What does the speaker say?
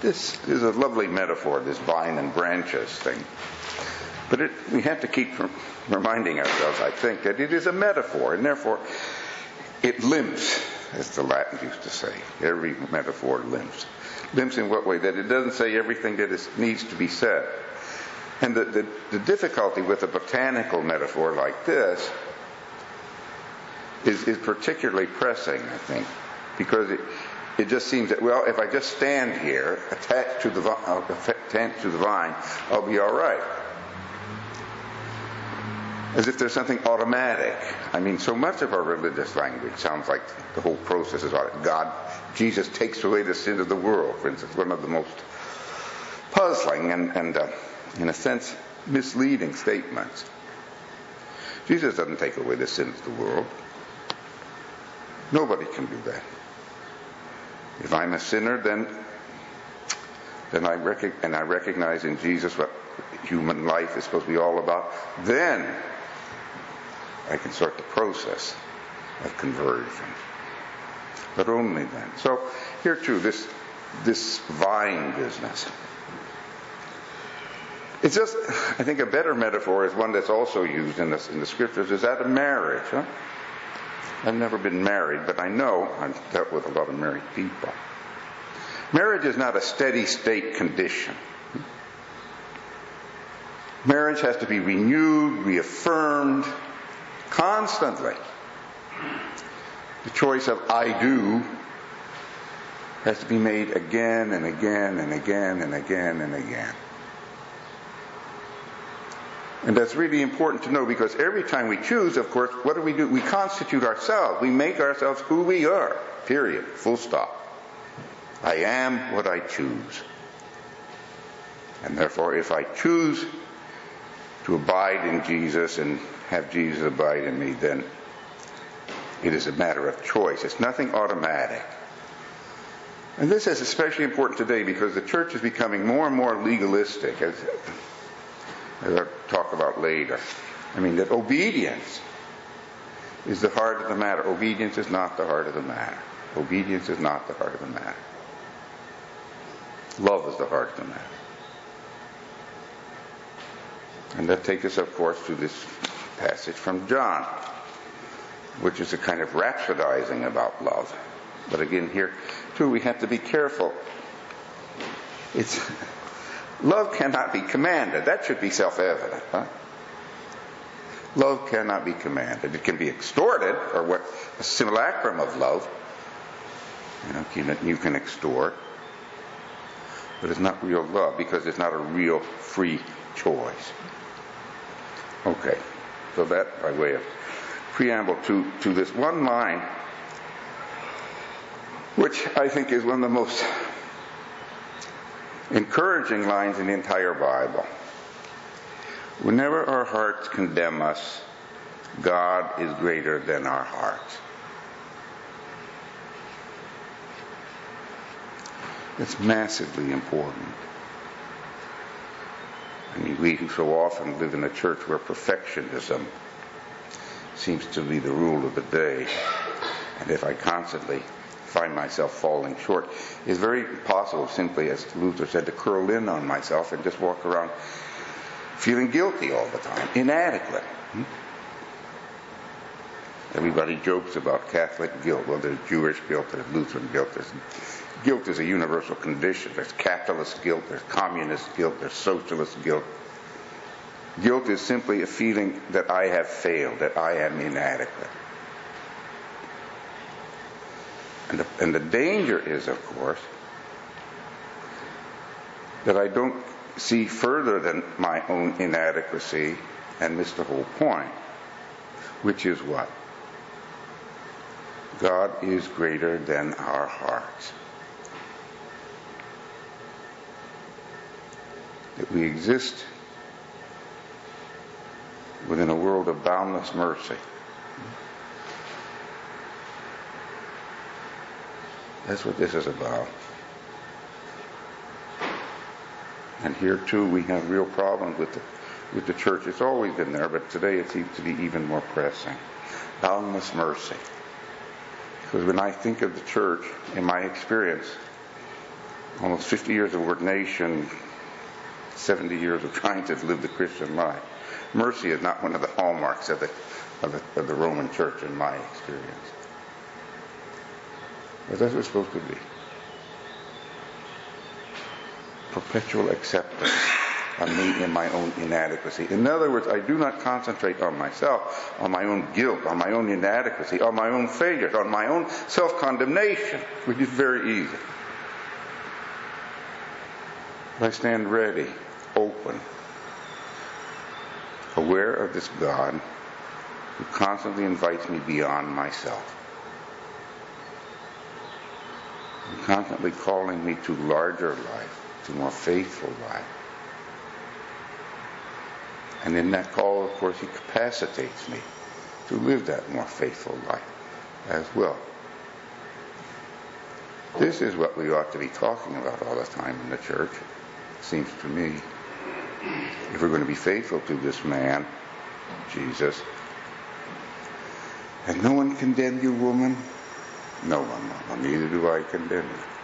This is a lovely metaphor, this vine and branches thing. But we have to keep reminding ourselves, I think, that it is a metaphor, and therefore it limps, as the Latins used to say. Every metaphor limps. Limps in what way? That it doesn't say everything that needs to be said. And the difficulty with a botanical metaphor like this is particularly pressing, I think, because it just seems that, well, if I just stand here, attached to the vine, I'll be all right. As if there's something automatic. I mean, so much of our religious language sounds like the whole process is Jesus takes away the sin of the world, for instance, one of the most puzzling and in a sense, misleading statements. Jesus doesn't take away the sins of the world. Nobody can do that. If I'm a sinner, then I recognize in Jesus what human life is supposed to be all about, then I can start the process of conversion. But only then. So here too, this vine business. It's just, I think a better metaphor is one that's also used in the scriptures, is that of marriage. Huh? I've never been married, but I know I've dealt with a lot of married people. Marriage is not a steady state condition. Marriage has to be renewed, reaffirmed, constantly. The choice of I do has to be made again and again and again and again and again. And that's really important to know, because every time we choose, of course, what do? We constitute ourselves. We make ourselves who we are. Period. Full stop. I am what I choose. And therefore, if I choose to abide in Jesus and have Jesus abide in me, then it is a matter of choice. It's nothing automatic. And this is especially important today because the church is becoming more and more legalistic, as I'll talk about later. I mean, that obedience is the heart of the matter. Obedience is not the heart of the matter. Obedience is not the heart of the matter. Love is the heart of the matter. And that takes us, of course, to this passage from John, which is a kind of rhapsodizing about love. But again, here, too, we have to be careful. Love cannot be commanded. That should be self-evident. Huh? Love cannot be commanded. It can be extorted, or what a simulacrum of love. You can extort. But it's not real love, because it's not a real free choice. Okay. So that, by way of preamble to this one line, which I think is one of the most encouraging lines in the entire Bible. Whenever our hearts condemn us, God is greater than our hearts. It's massively important. I mean, we who so often live in a church where perfectionism seems to be the rule of the day, and if I constantly find myself falling short, it's very possible simply, as Luther said, to curl in on myself and just walk around feeling guilty all the time, inadequate. Everybody jokes about Catholic guilt. Well, there's Jewish guilt, there's Lutheran guilt. Guilt is a universal condition. There's capitalist guilt, there's communist guilt, there's socialist guilt. Guilt is simply a feeling that I have failed, that I am inadequate. And the danger is, of course, that I don't see further than my own inadequacy and miss the whole point, which is what? God is greater than our hearts. That we exist within a world of boundless mercy. That's what this is about. And here too we have real problems with the church. It's always been there, but today it seems to be even more pressing. Boundless mercy. Because when I think of the church, in my experience, almost 50 years of ordination, 70 years of trying to live the Christian life. Mercy is not one of the hallmarks of the Roman Church in my experience. But that's what it's supposed to be. Perpetual acceptance of me in my own inadequacy. In other words, I do not concentrate on myself, on my own guilt, on my own inadequacy, on my own failures, on my own self-condemnation, which is very easy. I stand ready, open, aware of this God who constantly invites me beyond myself, and constantly calling me to larger life, to more faithful life. And in that call, of course, he capacitates me to live that more faithful life as well. This is what we ought to be talking about all the time in the church, it seems to me. If we're going to be faithful to this man, Jesus. And no one condemned you, woman? No one, neither do I condemn you.